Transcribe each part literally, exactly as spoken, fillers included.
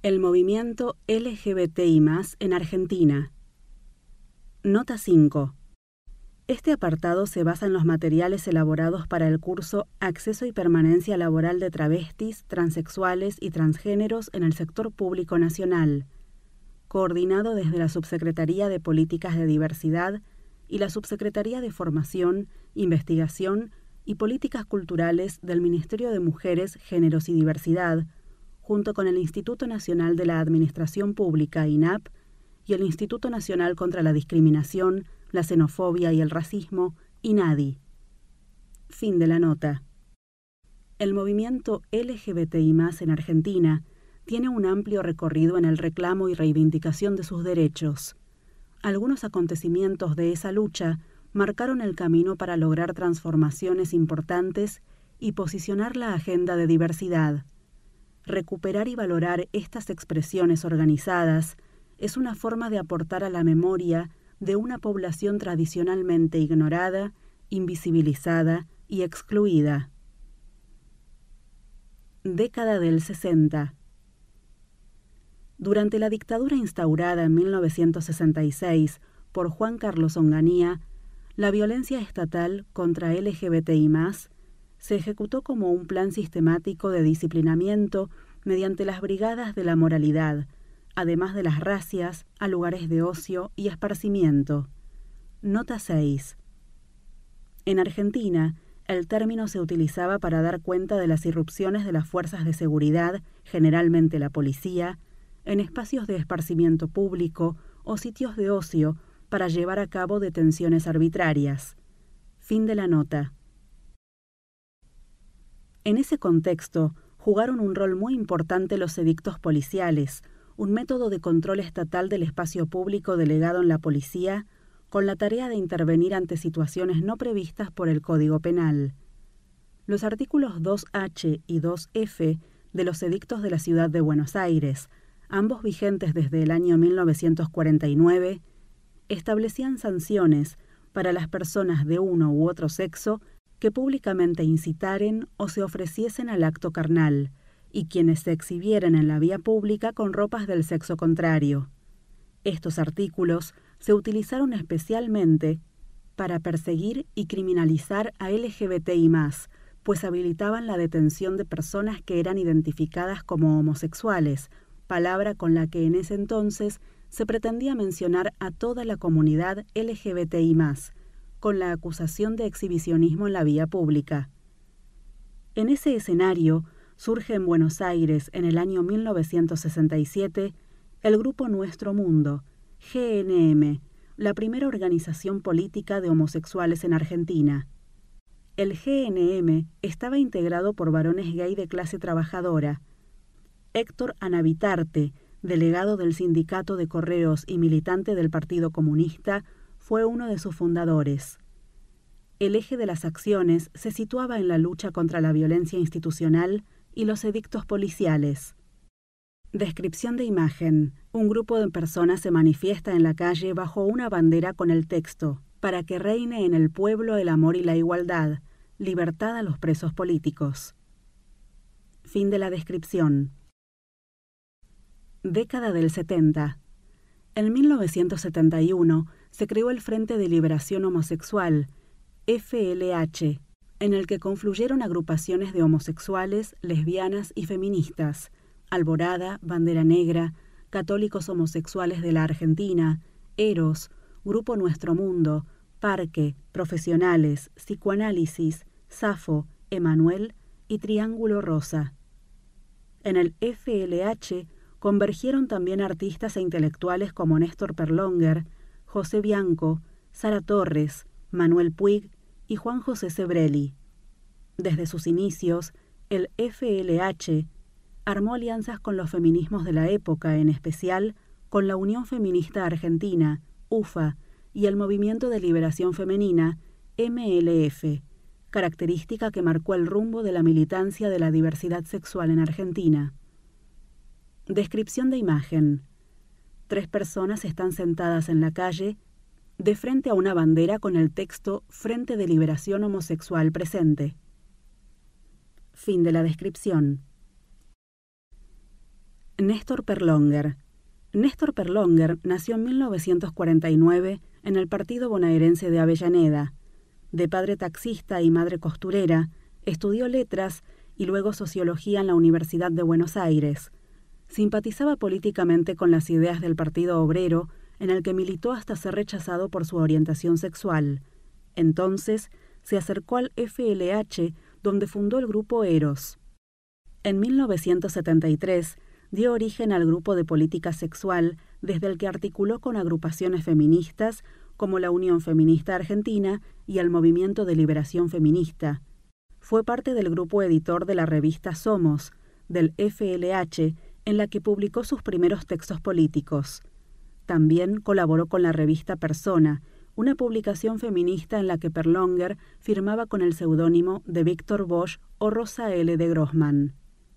El movimiento L G B T I más, en Argentina. Nota cinco. Este apartado se basa en los materiales elaborados para el curso Acceso y Permanencia Laboral de Travestis, Transexuales y Transgéneros en el Sector Público Nacional, coordinado desde la Subsecretaría de Políticas de Diversidad y la Subsecretaría de Formación, Investigación y Políticas Culturales del Ministerio de Mujeres, Géneros y Diversidad, junto con el Instituto Nacional de la Administración Pública, I N A P, y el Instituto Nacional contra la Discriminación, la Xenofobia y el Racismo, INADI. Fin de la nota. El movimiento L G B T I más, en Argentina tiene un amplio recorrido en el reclamo y reivindicación de sus derechos. Algunos acontecimientos de esa lucha marcaron el camino para lograr transformaciones importantes y posicionar la agenda de diversidad. Recuperar y valorar estas expresiones organizadas es una forma de aportar a la memoria de una población tradicionalmente ignorada, invisibilizada y excluida. Década del sesenta. Durante la dictadura instaurada en mil novecientos sesenta y seis por Juan Carlos Onganía, la violencia estatal contra L G B T I más, se ejecutó como un plan sistemático de disciplinamiento mediante las brigadas de la moralidad, además de las racias, a lugares de ocio y esparcimiento. Nota seis. En Argentina, el término se utilizaba para dar cuenta de las irrupciones de las fuerzas de seguridad, generalmente la policía, en espacios de esparcimiento público o sitios de ocio para llevar a cabo detenciones arbitrarias. Fin de la nota. En ese contexto, jugaron un rol muy importante los edictos policiales, un método de control estatal del espacio público delegado en la policía, con la tarea de intervenir ante situaciones no previstas por el Código Penal. Los artículos dos H y dos F de los edictos de la Ciudad de Buenos Aires, ambos vigentes desde el año mil novecientos cuarenta y nueve, establecían sanciones para las personas de uno u otro sexo que públicamente incitaren o se ofreciesen al acto carnal, y quienes se exhibieran en la vía pública con ropas del sexo contrario. Estos artículos se utilizaron especialmente para perseguir y criminalizar a L G B T I más, pues habilitaban la detención de personas que eran identificadas como homosexuales, palabra con la que en ese entonces se pretendía mencionar a toda la comunidad L G B T I más, con la acusación de exhibicionismo en la vía pública. En ese escenario, surge en Buenos Aires, en el año mil novecientos sesenta y siete, el Grupo Nuestro Mundo, G N M, la primera organización política de homosexuales en Argentina. El G N M estaba integrado por varones gay de clase trabajadora. Héctor Anavitarte, delegado del Sindicato de Correos y militante del Partido Comunista, fue uno de sus fundadores. El eje de las acciones se situaba en la lucha contra la violencia institucional y los edictos policiales. Descripción de imagen. Un grupo de personas se manifiesta en la calle bajo una bandera con el texto: para que reine en el pueblo el amor y la igualdad, libertad a los presos políticos. Fin de la descripción. Década del setenta. En mil novecientos setenta y uno se creó el Frente de Liberación Homosexual, F L H, en el que confluyeron agrupaciones de homosexuales, lesbianas y feministas, Alborada, Bandera Negra, Católicos Homosexuales de la Argentina, Eros, Grupo Nuestro Mundo, Parque, Profesionales, Psicoanálisis, Safo, Emanuel y Triángulo Rosa. En el F L H convergieron también artistas e intelectuales como Néstor Perlonger, José Bianco, Sara Torres, Manuel Puig y Juan José Sebrelli. Desde sus inicios, el F L H armó alianzas con los feminismos de la época, en especial con la Unión Feminista Argentina, U F A, y el Movimiento de Liberación Femenina, M L F, característica que marcó el rumbo de la militancia de la diversidad sexual en Argentina. Descripción de imagen. Tres personas están sentadas en la calle, de frente a una bandera con el texto Frente de Liberación Homosexual presente. Fin de la descripción. Néstor Perlonger. Néstor Perlonger nació en mil novecientos cuarenta y nueve en el partido bonaerense de Avellaneda. De padre taxista y madre costurera, estudió letras y luego sociología en la Universidad de Buenos Aires. Simpatizaba políticamente con las ideas del Partido Obrero, en el que militó hasta ser rechazado por su orientación sexual. Entonces, se acercó al F L H, donde fundó el grupo Eros. En mil novecientos setenta y tres, dio origen al grupo de política sexual, desde el que articuló con agrupaciones feministas como la Unión Feminista Argentina y el Movimiento de Liberación Feminista. Fue parte del grupo editor de la revista Somos, del F L H, en la que publicó sus primeros textos políticos. También colaboró con la revista Persona, una publicación feminista en la que Perlonger firmaba con el seudónimo de Víctor Bosch o Rosa L. de Grossman.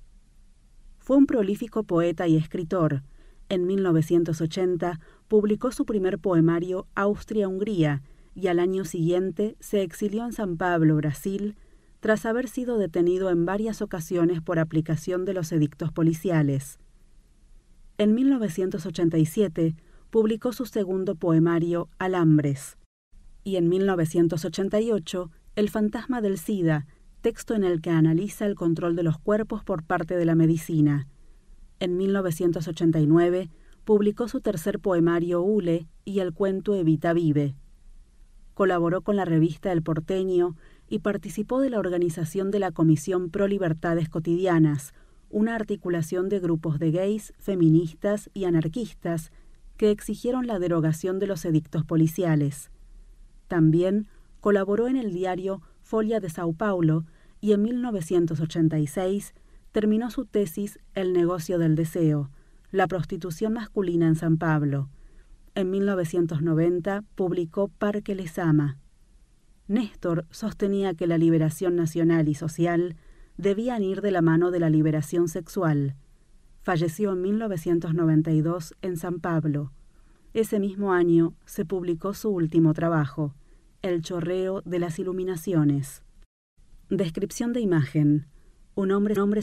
Fue un prolífico poeta y escritor. En mil novecientos ochenta publicó su primer poemario Austria-Hungría y al año siguiente se exilió en San Pablo, Brasil, tras haber sido detenido en varias ocasiones por aplicación de los edictos policiales. En mil novecientos ochenta y siete publicó su segundo poemario Alambres y en mil novecientos ochenta y ocho El fantasma del SIDA, texto en el que analiza el control de los cuerpos por parte de la medicina. En mil novecientos ochenta y nueve publicó su tercer poemario Hule y el cuento Evita Vive. Colaboró con la revista El Porteño y participó de la organización de la Comisión Pro Libertades Cotidianas, una articulación de grupos de gays, feministas y anarquistas que exigieron la derogación de los edictos policiales. También colaboró en el diario Folha de Sao Paulo y en mil novecientos ochenta y seis terminó su tesis El negocio del deseo, la prostitución masculina en San Pablo. En mil novecientos noventa publicó Parque les ama. Néstor sostenía que la liberación nacional y social debían ir de la mano de la liberación sexual. Falleció en mil novecientos noventa y dos en San Pablo. Ese mismo año se publicó su último trabajo, El chorreo de las iluminaciones. Descripción de imagen. Un hombre, un hombre